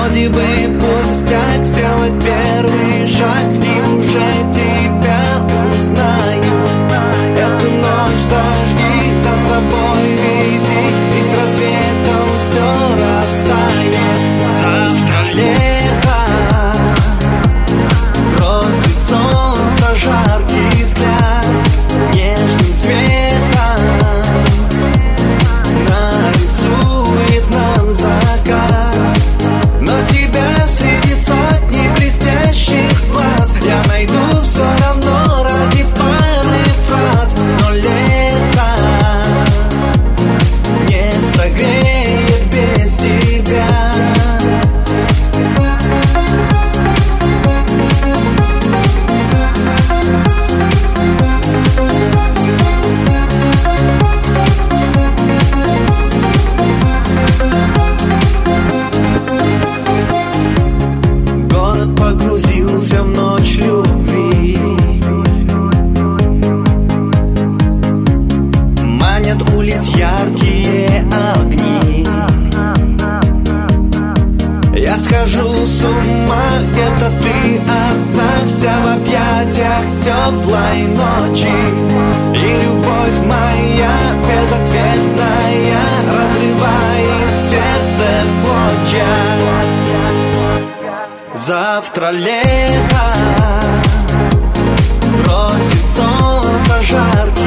Вроде бы пустяк сделать первый шаг, и уже тебя узнаю. Эту ночь зажги, за собой веди, и с рассветом все растает. Завтра лето, бросит солнце жаркий взгляд, нежным цветом нарисует нам закат. Но тебя среди сотни блестящих глаз я найду все равно ради пары фраз. Но лето не согреет без тебя. Город погрузился в ночь любви, манят улиц яркие огни. Я схожу с ума, где-то ты одна, вся в объятиях теплой ночи. И любовь моя безответная разрывает сердце в клочья. Завтра лето, бросит солнце жаркий